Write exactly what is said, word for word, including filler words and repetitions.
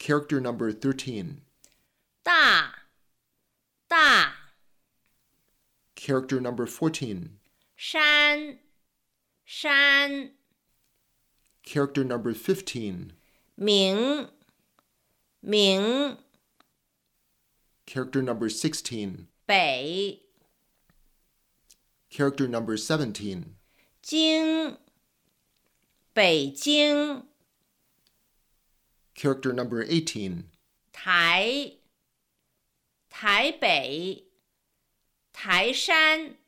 Character number thirteen. 大大 Character number fourteen. 山山 Character number fifteen. 明明 Character number sixteen. 北 Character number seventeen. 京北京 Character number eighteen. 台台北台山